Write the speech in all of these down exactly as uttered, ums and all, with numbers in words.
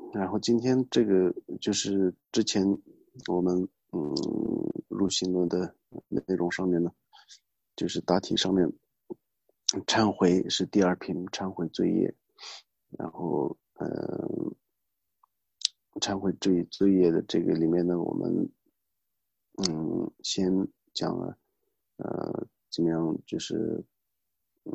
然后今天这个就是之前我们嗯入行论的内容上面呢，就是大体上面忏悔是第二品，忏悔罪业。然后嗯、呃忏悔罪罪业的这个里面呢，我们嗯先讲了呃怎么样，就是嗯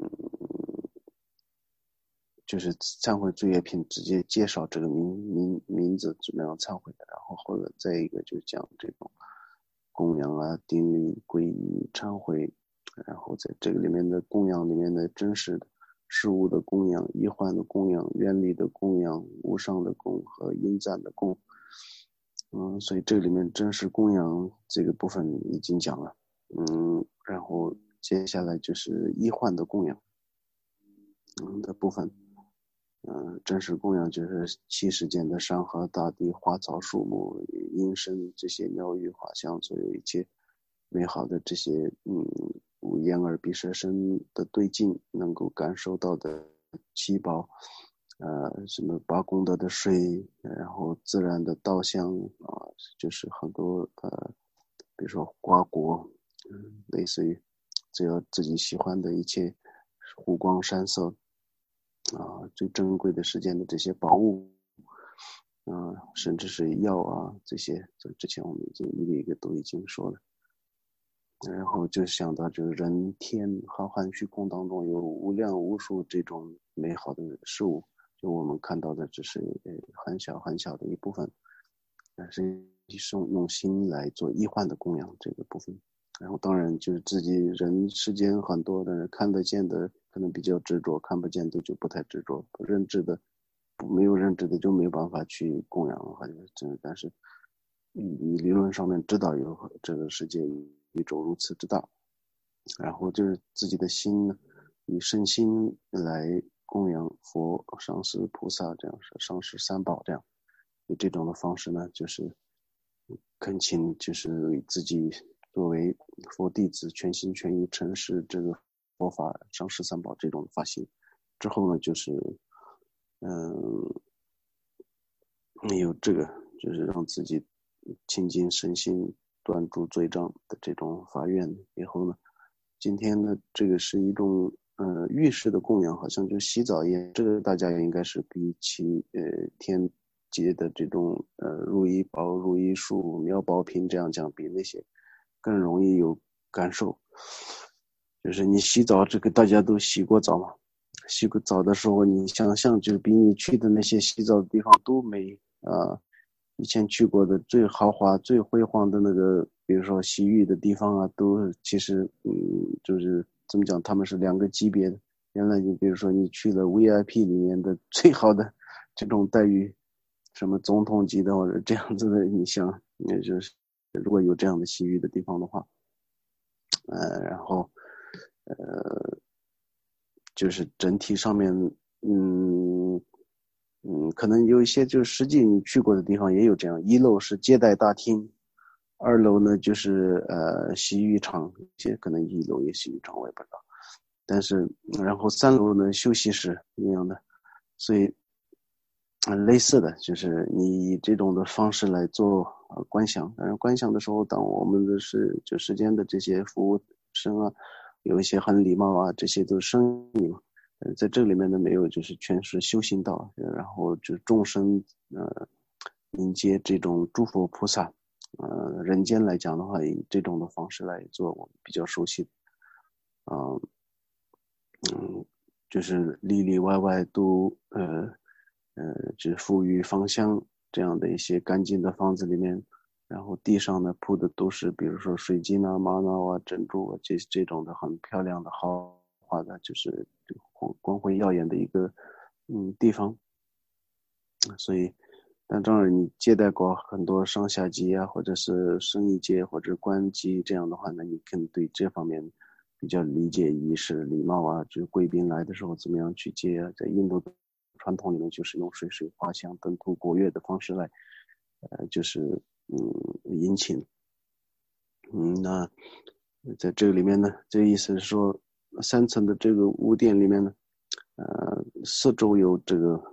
就是忏悔罪业品直接介绍这个名名名字怎么样忏悔的，然后或者再一个就讲这种供养啊、定力、皈依、忏悔，然后在这个里面的供养里面的真实的事物的供养、医患的供养、愿力的供养、无上的供和因赞的供。嗯，所以这里面真实供养这个部分已经讲了。嗯，然后接下来就是医患的供养，嗯的部分。嗯，真实供养就是七世间的山河大地、花草树木、阴身这些鸟语花香，所有一切美好的这些嗯，五眼耳鼻舌身的对境能够感受到的七宝，呃，什么八功德的水，然后自然的稻香啊，就是很多呃，比如说瓜果，嗯，类似于只要自己喜欢的一切湖光山色。啊，最珍贵的世间的这些宝物，啊，甚至是药啊这些，这之前我们已经一个一个都已经说了。然后就想到，就是人天浩瀚虚空当中有无量无数这种美好的事物，就我们看到的只是呃很小很小的一部分，但是是用心来做医患的供养这个部分。然后当然就是自己人世间很多的看得见的可能比较执着，看不见的就不太执着，不认知的没有认知的就没有办法去供养，或者是但是你理论上面知道有这个世界宇宙如此之大，然后就是自己的心呢，以身心来供养佛、上师、菩萨，这样是上师三宝这样，以这种的方式呢，就是恳请，就是自己作为佛弟子，全心全意诚实这个佛法、上师三宝这种发心。之后呢，就是嗯，有这个就是让自己清净身心、断诸罪障的这种发愿以后呢，今天呢，这个是一种呃浴室的供养，好像就洗澡一样。这个大家应该是比起呃天界的这种呃如意宝、如意树、妙宝瓶这样讲，比那些更容易有感受。就是你洗澡，这个大家都洗过澡嘛，洗过澡的时候，你想象就是比你去的那些洗澡的地方都美啊。以前去过的最豪华、最辉煌的那个，比如说洗浴的地方啊，都其实嗯，就是怎么讲，他们是两个级别的。原来你比如说你去了 V I P 里面的最好的这种待遇，什么总统级的或者这样子的，你想，也就是如果有这样的洗浴的地方的话，呃，然后呃，就是整体上面，嗯嗯，可能有一些就是实际你去过的地方也有这样，一楼是接待大厅，二楼呢就是呃洗浴场，一些可能一楼也洗浴场我也不知道，但是然后三楼呢休息室一样的，所以嗯，类似的就是你以这种的方式来做呃观想，当然观想的时候，当我们的是就时间的这些服务生啊，有一些很礼貌啊，这些都是生意嘛。呃，在这里面呢，没有就是全是修行道，然后就众生呃迎接这种诸佛菩萨，呃，人间来讲的话，以这种的方式来做，我们比较熟悉，啊、呃嗯，就是里里外外都呃呃，就是富裕芳香这样的一些干净的房子里面，然后地上呢铺的都是比如说水晶啊、玛瑙啊、珍珠啊这这种的很漂亮的豪华的，就是光光辉耀眼的一个嗯地方。所以，但当然你接待过很多上下级啊，或者是生意界或者官级这样的话呢，你肯定对这方面比较理解仪式礼貌啊，就是贵宾来的时候怎么样去接啊，在印度传统里面就是用水水花香灯图国乐的方式来，呃，就是嗯迎请。嗯，那在这个里面呢，这个意思是说，三层的这个屋殿里面呢，呃，四周有这个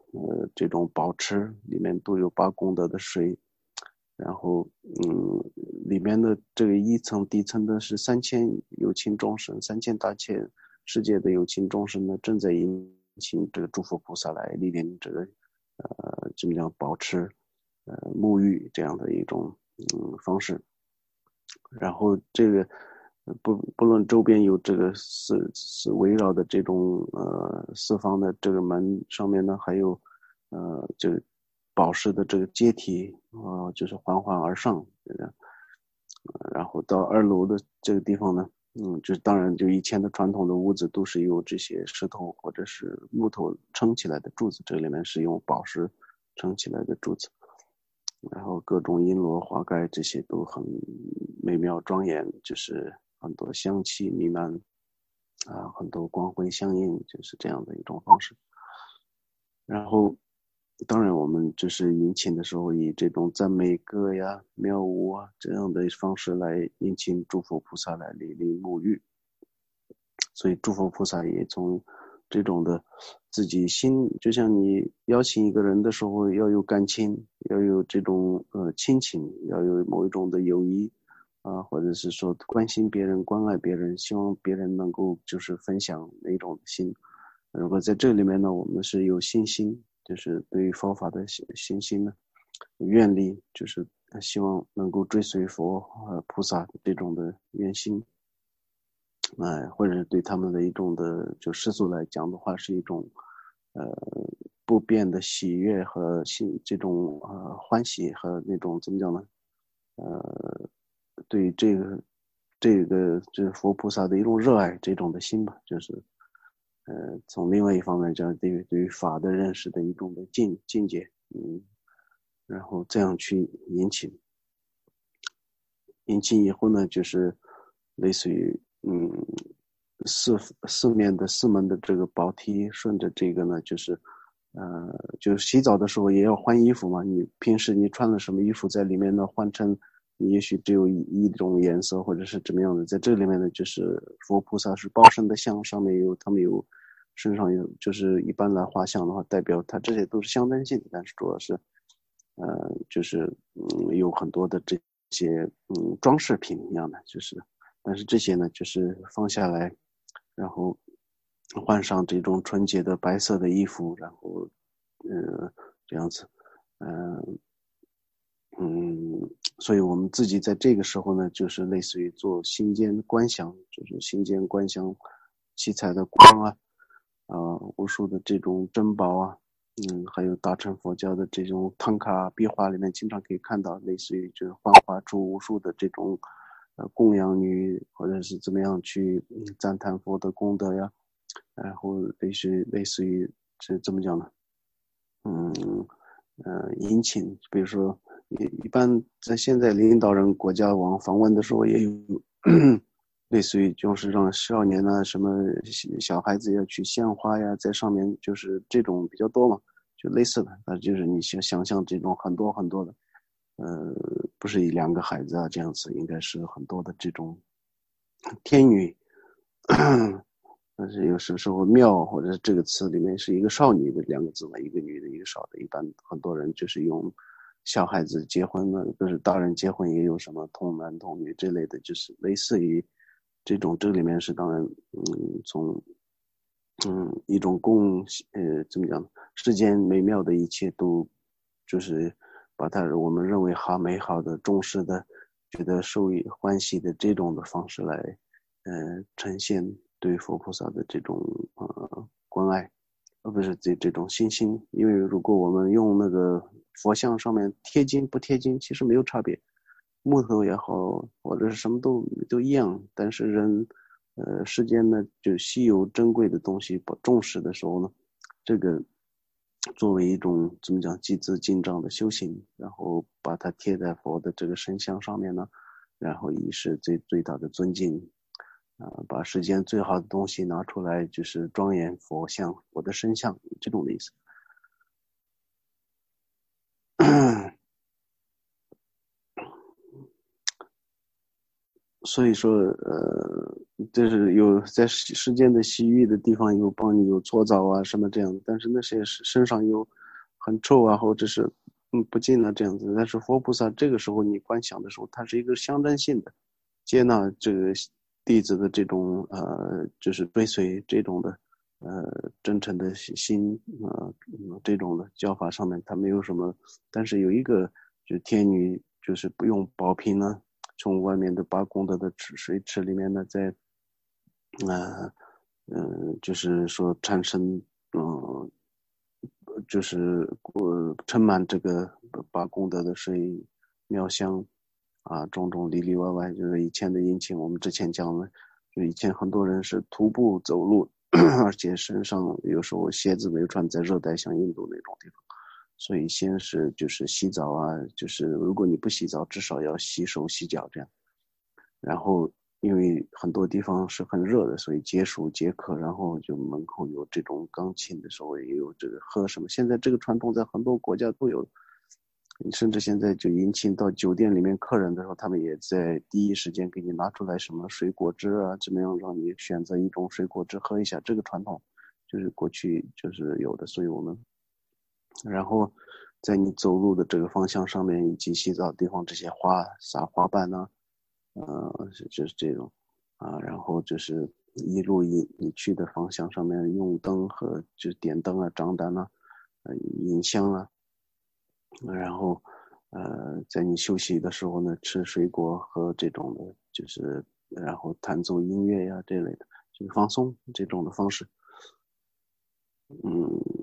呃这种宝池，里面都有八功德的水。然后，嗯，里面的这个一层底层的是三千有情众生，三千大千世界的有情众生呢，正在引请这个诸佛菩萨来历练这个，呃，怎么讲保持，呃，沐浴这样的一种嗯方式。然后这个不不论周边有这个四四围绕的这种呃四方的这个门上面呢，还有呃这个宝石的这个阶梯啊、呃，就是缓缓而上，这个，然后到二楼的这个地方呢，嗯，就是当然就以前的传统的屋子都是由这些石头或者是木头撑起来的柱子，这里面是用宝石撑起来的柱子。然后各种璎珞花盖这些都很美妙庄严，就是很多香气弥漫啊，很多光辉相映，就是这样的一种方式。然后当然我们就是迎请的时候以这种赞美歌呀妙舞啊这样的方式来迎请诸佛菩萨来莅临沐浴。所以诸佛菩萨也从这种的自己心，就像你邀请一个人的时候要有感情，要有这种呃亲情，要有某一种的友谊啊，或者是说关心别人、关爱别人，希望别人能够就是分享那种心。如果在这里面呢，我们是有信心，就是对于佛法的信信心呢，愿力，就是希望能够追随佛呃菩萨这种的愿心。哎，或者是对他们的一种的，就世俗来讲的话，是一种，呃，不变的喜悦和喜这种呃欢喜和那种怎么讲呢？呃，对这个这个这佛菩萨的一种热爱这种的心吧，就是，呃，从另外一方面讲，对于对于法的认识的一种的境境界，嗯，然后这样去引起，引起以后呢，就是类似于嗯。四四面的四门的这个宝梯，顺着这个呢，就是，呃，就是洗澡的时候也要换衣服嘛。你平时你穿了什么衣服在里面呢？换成你也许只有一一种颜色，或者是怎么样的。在这里面呢，就是佛菩萨是报身的像，上面有他们有身上有，就是一般来画像的话，代表它这些都是象征性的，但是主要是，呃，就是嗯有很多的这些嗯装饰品一样的，就是，但是这些呢，就是放下来。然后换上这种纯洁的白色的衣服，然后，呃，这样子，嗯、呃、嗯，所以我们自己在这个时候呢，就是类似于做心间观想，就是心间观想七彩的光啊，啊、呃，无数的这种珍宝啊，嗯，还有大乘佛教的这种唐卡壁画里面经常可以看到，类似于就是幻化出无数的这种呃供养女，或者是怎么样去、嗯、赞叹佛的功德呀。然后类似类似于是怎么讲呢？嗯呃，引请，比如说一一般在现在领导人国家往访问的时候，也有类似于就是让少年啊什么小孩子要去献花呀，在上面就是这种比较多嘛，就类似的，那就是你想想象这种很多很多的，呃，不是一两个孩子啊这样子，应该是很多的这种天女。但是有时时候庙或者是这个词里面是一个少女的两个字嘛，一个女的，一个少的。一般很多人就是用小孩子结婚呢，就是大人结婚也有什么童男童女这类的，就是类似于这种。这里面是当然，嗯，从嗯一种共呃怎么讲，世间美妙的一切都就是把它我们认为好美好的、重视的、觉得受益欢喜的这种的方式来。呃，呈现对佛菩萨的这种呃关爱，而不是这这种信心。因为如果我们用那个佛像上面贴金不贴金，其实没有差别，木头也好，或者是什么都都一样。但是人，呃，世间呢就稀有珍贵的东西不重视的时候呢，这个作为一种怎么讲积资进账的修行，然后把它贴在佛的这个神像上面呢，然后以示最最大的尊敬。啊、呃，把世间最好的东西拿出来，就是庄严佛像、佛的身像，这种的意思。所以说，呃，就是有在世间的洗浴的地方有帮你有搓澡啊什么这样，但是那些身上有很臭啊，或者是嗯不敬啊这样子。但是佛菩萨这个时候你观想的时候，它是一个象征性的，接纳这个弟子的这种呃，就是追随这种的呃真诚的心呃嗯这种的教法上面，它没有什么，但是有一个就是天女就是不用宝瓶呢，从外面的八功德的池水池里面呢，在呃嗯、呃就是说产生嗯、呃就是呃盛满这个八功德的水妙香啊，种种里里外外，就是以前的殷勤，我们之前讲了，就以前很多人是徒步走路，而且身上有时候鞋子没有穿，在热带像印度那种地方，所以先是就是洗澡啊，就是如果你不洗澡，至少要洗手洗脚这样。然后因为很多地方是很热的，所以解暑解渴，然后就门口有这种钢琴的时候也有这个喝什么。现在这个传统在很多国家都有，甚至现在就迎请到酒店里面客人的时候，他们也在第一时间给你拿出来什么水果汁啊，怎么样让你选择一种水果汁喝一下。这个传统就是过去就是有的，所以我们然后在你走路的这个方向上面以及洗澡地方这些花撒花瓣呢、啊呃，就是这种啊，然后就是一路你你去的方向上面用灯和就是点灯啊、张灯啊、呃引香啊，然后呃，在你休息的时候呢，吃水果和这种的，就是然后弹奏音乐呀这类的，就是放松这种的方式，嗯，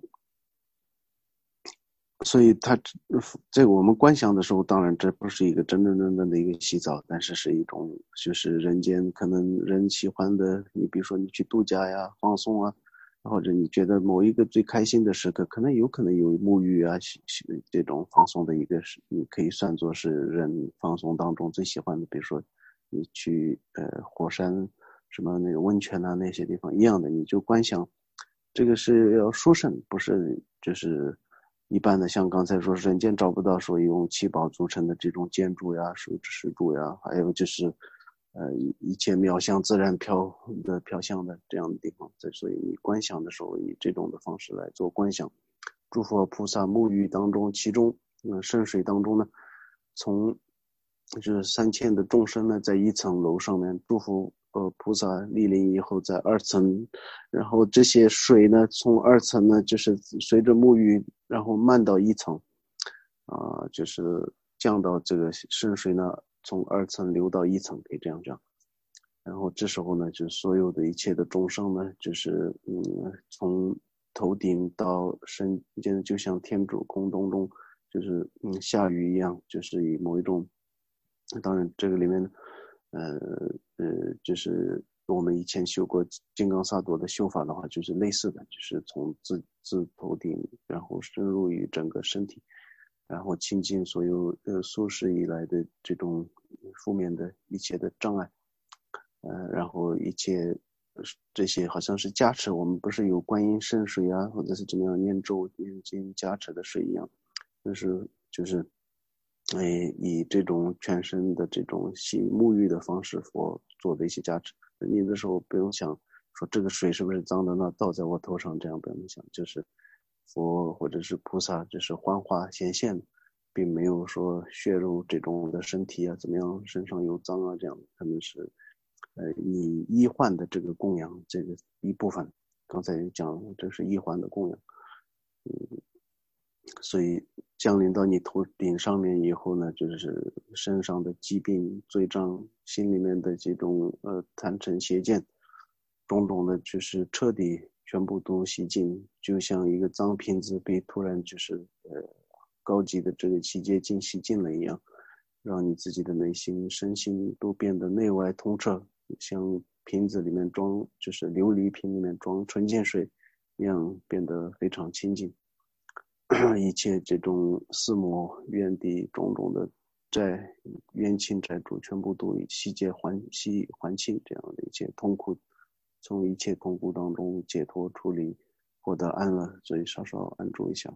所以他在我们观想的时候，当然这不是一个真真正正的一个洗澡，但是是一种就是人间可能人喜欢的，你比如说你去度假呀、放松啊，或者你觉得某一个最开心的时刻，可能有可能有沐浴啊、洗洗这种放松的一个是，你可以算作是人放松当中最喜欢的，比如说你去呃火山什么那个温泉啊那些地方一样的，你就观想。这个是要殊胜，不是就是一般的，像刚才说人间找不到说用七宝组成的这种建筑呀、手指石柱呀，还有就是呃一切妙相自然飘的飘香的这样的地方，所以你观想的时候以这种的方式来做观想，诸佛菩萨沐浴当中，其中嗯圣水当中呢，从就是三千的众生呢，在一层楼上面祝福呃菩萨莅临以后，在二层，然后这些水呢，从二层呢，就是随着沐浴，然后漫到一层，啊、呃就是降到这个圣水呢，从二层流到一层，可以这样讲。然后这时候呢，就所有的一切的众生呢，就是嗯，从头顶到身间，就像天主空洞中，就是嗯下雨一样，就是以某一种，当然这个里面，呃呃，就是我们以前修过金刚萨埵的修法的话，就是类似的，就是从自自头顶，然后深入于整个身体，然后清净所有呃苏世以来的这种负面的一切的障碍。呃，然后一切这些好像是加持，我们不是有观音圣水啊，或者是怎么样念咒念经加持的水一样，就是就是，哎，以这种全身的这种洗沐浴的方式佛做的一些加持，你的时候不用想说这个水是不是脏的，那倒在我头上，这样不用想，就是佛或者是菩萨，就是幻化显现，并没有说血肉这种的身体啊怎么样，身上有脏啊这样，他们是。呃，以医患的这个供养这个一部分，刚才讲这是医患的供养，嗯，所以降临到你头顶上面以后呢，就是身上的疾病、罪障，心里面的这种呃贪嗔邪见，种种的，就是彻底全部都洗净，就像一个脏瓶子被突然就是呃高级的这个洗洁精洗净了一样，让你自己的内心、身心都变得内外通彻，像瓶子里面装，就是琉璃瓶里面装纯净水一样，变得非常清净。一切这种四魔怨敌种种的债冤亲债主，全部都以悉皆还悉还清，这样的一切痛苦，从一切痛苦当中解脱出离，获得安乐。所以稍稍安住一下。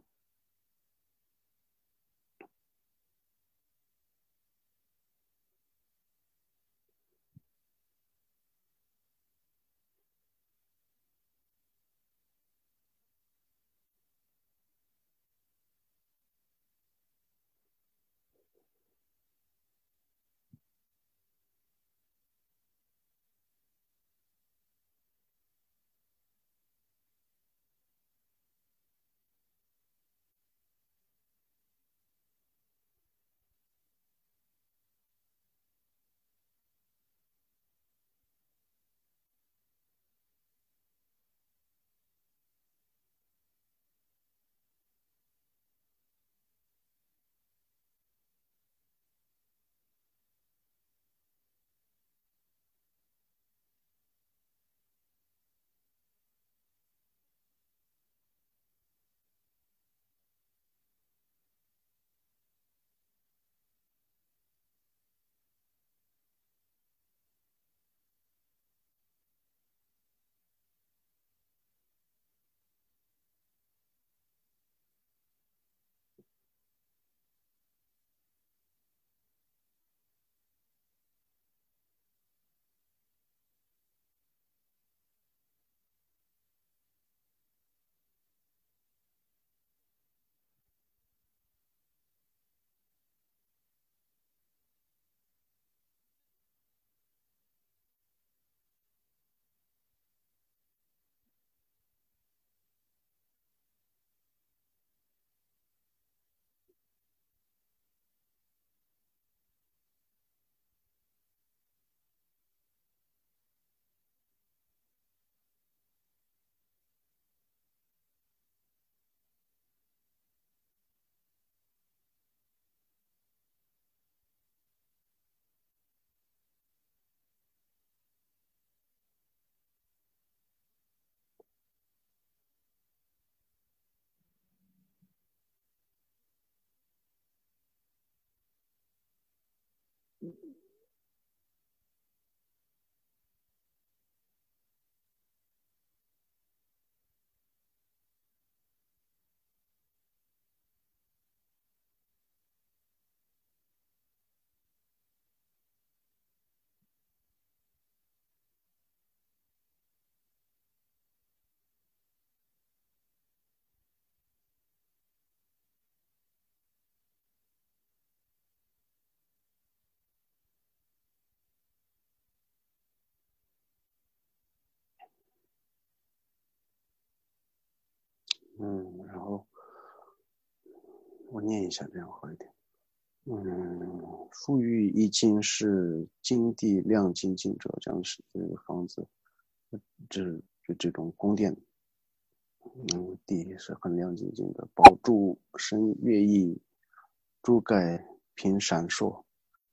嗯，然后我念一下，这样好一点。嗯，富裕一金是金地亮晶晶者，这样是这个房子，这就这种宫殿，嗯，地是很亮晶晶的，宝柱生月异，珠盖频闪烁，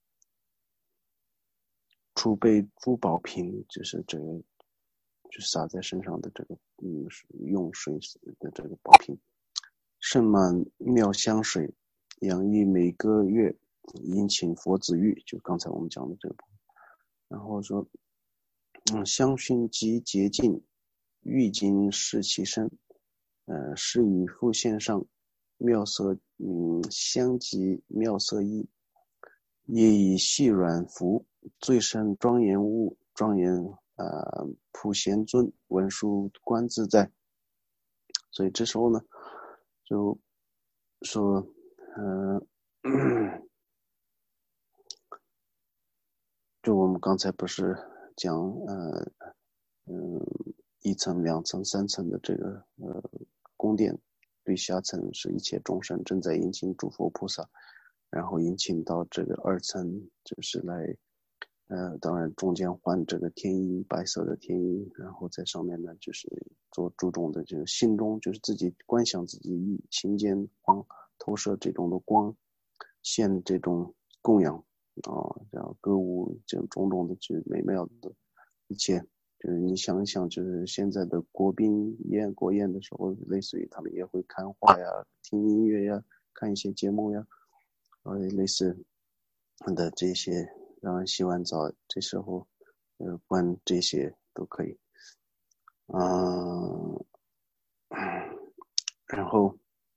储备珠宝瓶，就是这个，就洒在身上的这个，嗯，用水的这个宝瓶，盛满妙香水，养育每个月殷勤佛子浴，就刚才我们讲的这个。然后说，嗯，香薰及洁净，浴巾饰其身，呃，是以复线上妙色，嗯，香及妙色衣，也以细软服，最胜庄严物，庄严呃普贤尊，文殊观自在。所以这时候呢，就说，嗯、呃，就我们刚才不是讲，呃，嗯，一层、两层、三层的这个呃宫殿，对下层是一切众生正在迎请诸佛菩萨，然后迎请到这个二层，就是来，呃，当然中间换这个天衣，白色的天衣，然后在上面呢就是做注重的就是心中就是自己观想自己以心间光投射这种的光，现这种供养。啊、哦，然后歌舞这种种的就美妙的一切，就是你想一想，就是现在的国宾宴国宴的时候，类似于他们也会看画呀、听音乐呀、看一些节目呀，呃，类似的这些，让人洗完澡，这时候呃观这些都可以，嗯、然后。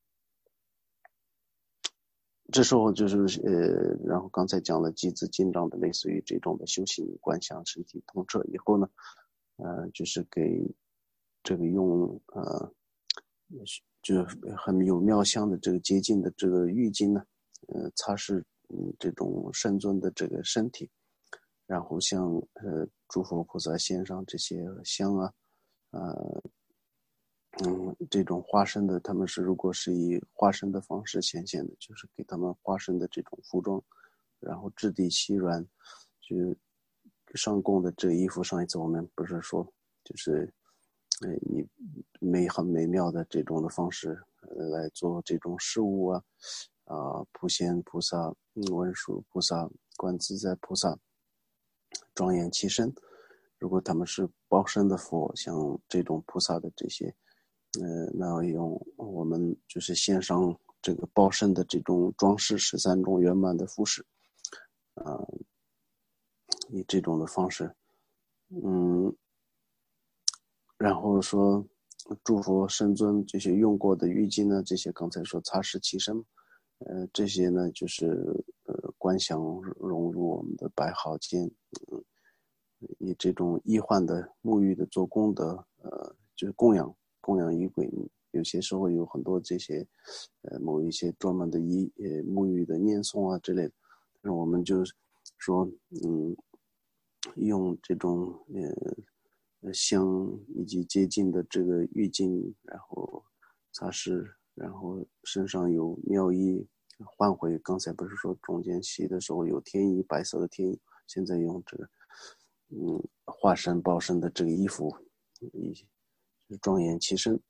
这时候就是呃，然后刚才讲了几字进章的，类似于这种的修行观想身体通彻以后呢，呃，就是给这个用呃，就很有妙香的这个洁净的这个浴巾呢，呃，擦拭嗯这种圣尊的这个身体，然后向呃诸佛菩萨献上这些香啊，呃嗯，这种化身的，他们是如果是以化身的方式显现的，就是给他们化身的这种服装，然后质地细软，就上供的这衣服，上一次我们不是说，就是呃以美很美妙的这种的方式呃来做这种事物啊，啊普贤菩萨、文殊菩萨、观自在菩萨庄严其身。如果他们是报身的佛，像这种菩萨的这些。呃，那用我们就是献上这个报身的这种装饰，十三种圆满的服饰，啊、呃，以这种的方式，嗯，然后说祝福圣尊这些用过的浴巾呢，这些刚才说擦拭其身，呃，这些呢就是呃观想融入我们的百好间，嗯，以这种医患的沐浴的做功德，呃，就是供养供养仪轨，有些时候有很多这些，呃，某一些专门的仪呃沐浴的念诵啊之类的，那我们就说，嗯，用这种呃香以及洁净的这个浴巾，然后擦拭，然后身上有妙衣，换回刚才不是说中间洗的时候有天衣白色的天衣，现在用这个。嗯，化身报身的这个衣服，以庄严其身。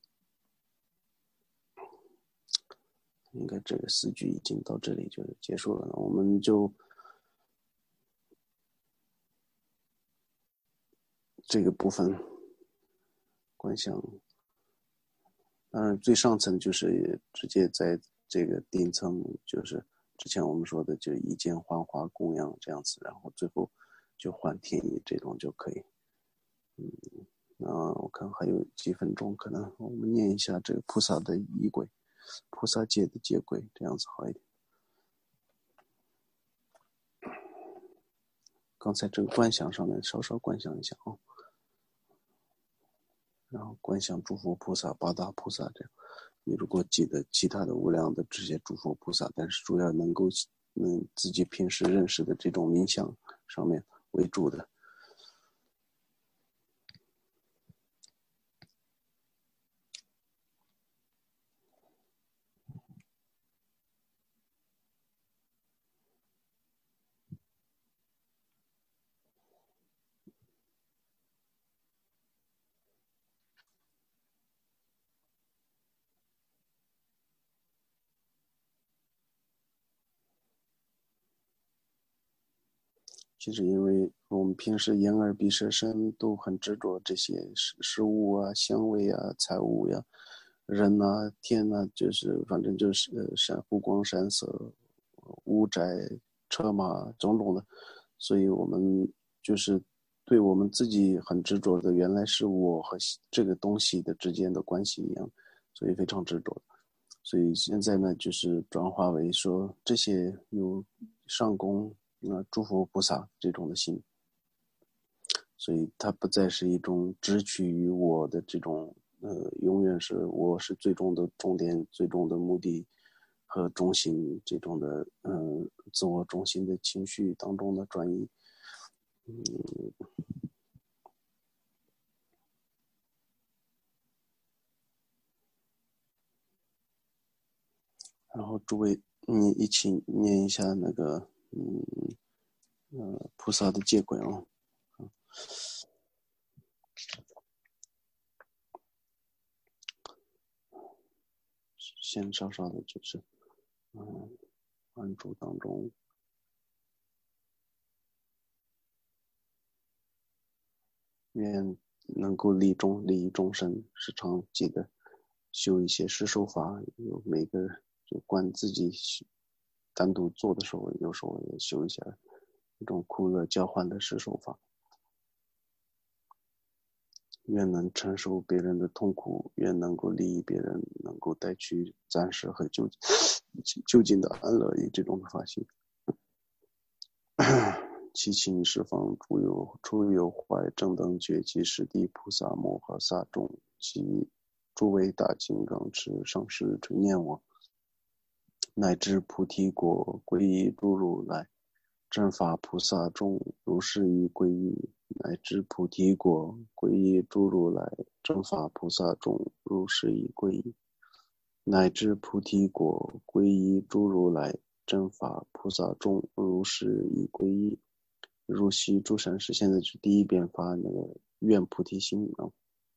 应该这个四句已经到这里就结束了，我们就这个部分观想，当然最上层就是直接在这个顶层就是之前我们说的就一键幻化供养这样子，然后最后就换天意这种就可以。嗯，那我看还有几分钟，可能我们念一下这个菩萨的仪轨，菩萨戒的戒轨，这样子好一点。刚才这个观想上面稍稍观想一下啊，然后观想诸佛菩萨、八大菩萨这样。你如果记得其他的无量的这些诸佛菩萨，但是主要能够嗯自己平时认识的这种冥想上面为主的。其实因为我们平时眼耳鼻舌身都很执着这些食食物啊、香味啊、财物呀、人啊、天啊，就是反正就是呃闪湖光山色、屋宅、车马种种的，所以我们就是对我们自己很执着的，原来是我和这个东西的之间的关系一样，所以非常执着。所以现在呢，就是转化为说这些有上供啊诸佛菩萨这种的心，所以它不再是一种只取于我的这种呃，永远是我是最终的重点、最终的目的和中心这种的嗯、呃、自我中心的情绪当中的转移。嗯，然后诸位你一起念一下那个嗯呃菩萨的戒轨啊。先稍稍的就是嗯安住当中，愿能够利众利益众生，时常记得修一些施受法，有每个就观自己单独做的时候，有时候也修一下一种苦乐交换的施受法。愿能承受别人的痛苦，愿能够利益别人，能够带去暂时和究究竟的安乐，以这种的法性。其情十方诸有诸有怀正等觉及十地菩萨摩诃萨众，及诸位大金刚持上师垂念我，乃至菩提果皈依诸如来正法菩萨众，如是于皈依，乃至菩提果皈依诸如来正法菩萨众，如是于皈依，乃至菩提果皈依诸如来正法菩萨众，如是于皈依。如悉诸善士，现在是第一遍发那个愿菩提心啊，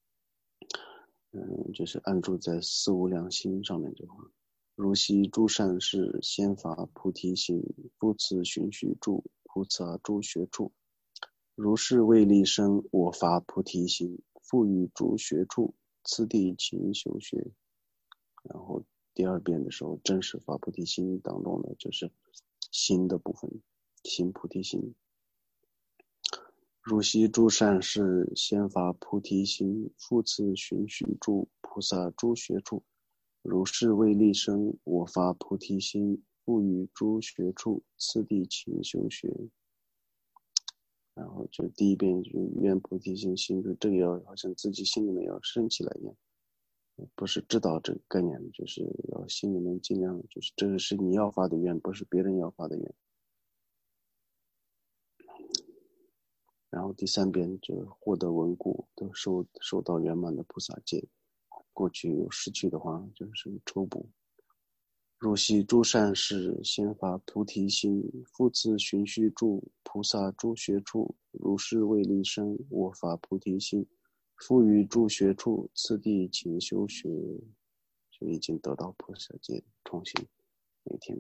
嗯，就是安住在四无量心上面这块。如悉诸善士，先发菩提心，复次循序住菩萨诸学处。如是为利生，我发菩提心，复于诸学处，次第勤修学。然后第二遍的时候，正式发菩提心当中呢，就是心的部分，心菩提心。如悉诸善士，先发菩提心，复次循序住菩萨诸学处。如是为利生，我发菩提心，复于诸学处，次第勤修学。然后就第一遍就愿菩提心，心就这个要好像自己心里面要升起来一样，不是知道这个概念，就是要心里面尽量就是这是你要发的愿，不是别人要发的愿。然后第三遍就获得稳固，都受受到圆满的菩萨戒。过去有失去的话，就是抽补。如悉诸善士，先发菩提心，复次循序住菩萨诸学处。如是为利生，我发菩提心，复于诸学处，次第勤修学。就已经得到菩萨戒，重新每天。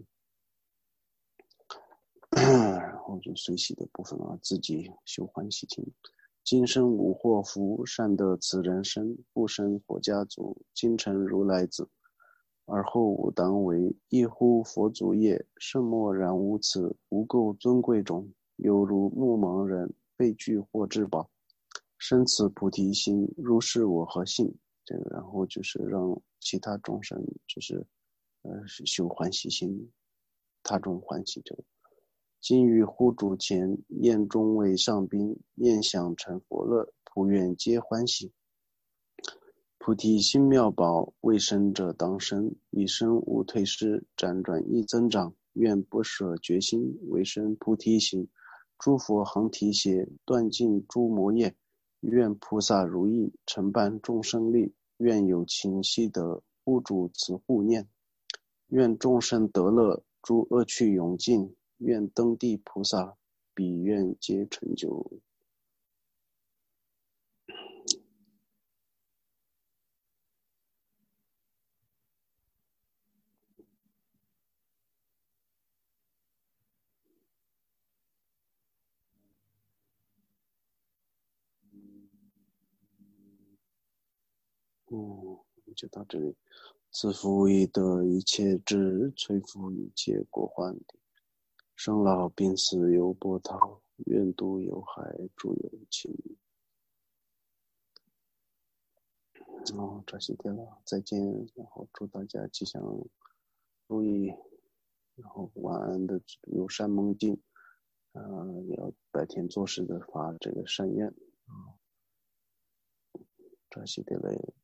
然后就随喜的部分啊，自己修欢喜心。今生无祸福，善得此人身，不生佛家族，今成如来子。 而后吾当为一乎佛祖也，圣莫然无此，无垢尊贵种，犹如目盲人被具获至宝，生此菩提心，如是我何幸？这个，然后就是让其他众生就是呃修欢喜心，他众欢喜这个。今于护主前，宴中为上宾，宴享成佛乐，普愿皆欢喜。菩提心妙宝，未生者当生，一生无退失，辗转亦增长。愿不舍决心，为生菩提心。诸佛恒提携，断尽诸魔业。愿菩萨如意，承办众生力。愿有情悉得，护主慈护念。愿众生得乐，诸恶趣永尽。愿登地菩萨，彼愿皆成就。嗯，就到这里。自负以得一切智，摧伏一切过患地。生老病死犹波涛，愿度有害诸有情。哦，这些天了，再见。然后祝大家吉祥如意，然后晚安的有善梦境。呃，也要白天做事的发这个善愿。这些天嘞。